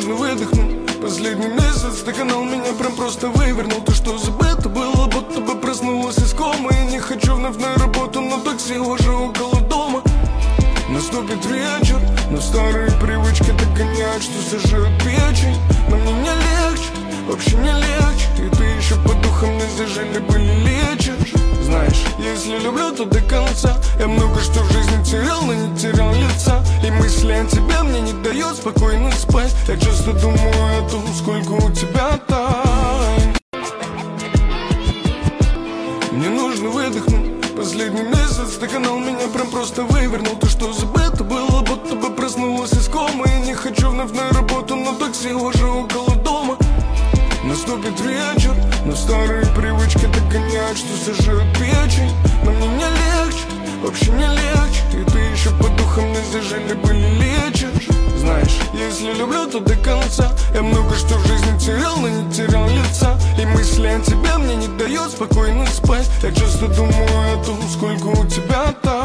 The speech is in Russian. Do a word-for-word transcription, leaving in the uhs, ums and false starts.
нужно выдохнуть. Последний месяц ты канал меня прям просто вывернул. То, что забыто было, будто бы проснулась из комы. И не хочу вновь на работу, но такси уже около дома. Наступит вечер, но старые привычки догоняют, что сожрет печень. Но мне не легче, вообще не легче. И ты еще по духам не зажили были лечишь. Знаешь, если люблю, то до конца. Я много что в жизни терял, но не терял лица. И мысли о тебе мне не дают спокойно спать. Я часто думаю о том, сколько у тебя тайн. Мне нужно выдохнуть. Последний месяц ты канал меня прям просто вывернул. То, что забыто было, будто бы проснулась из комы. И не хочу вновь на работу, но такси уже около дома. Наступит вечер, но старые привычки догоняют, что сожрет печень. Но мне не легче, вообще не легче. И ты еще по духам не зажили были лечишь. Знаешь, если люблю, то до конца. Я много что в жизни терял, но не терял лица. И мысли о тебе мне не дают спокойно спать. Я часто думаю о том, сколько у тебя там.